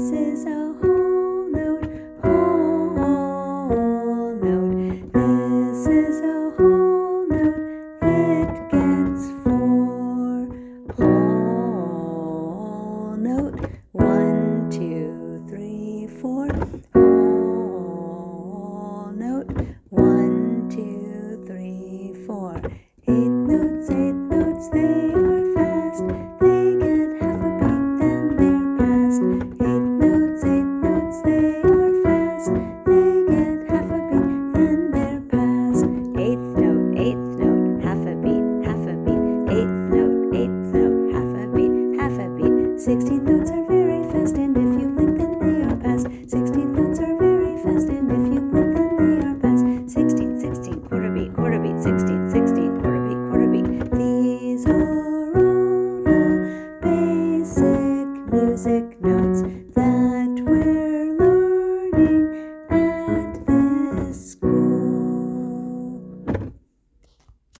This is a whole note, whole note. This is a whole note. It gets 4. Whole note. 1, 2, 3, 4. Whole note. 1, 2, 3, 4. 8 notes, 8 notes, they are fast. They get half a beat, then they're past. 8 notes, 8 notes, they are fast. They get half a beat, then they're past. 8th note, half a beat, half a beat. 8th note, half a beat, half a beat. 16 notes are very fast, and if you blink, then they are past. 16 notes are very fast, and if you blink, then they are past. 16, 16, quarter beat, 16, 16, quarter beat, quarter beat. These are all the basic music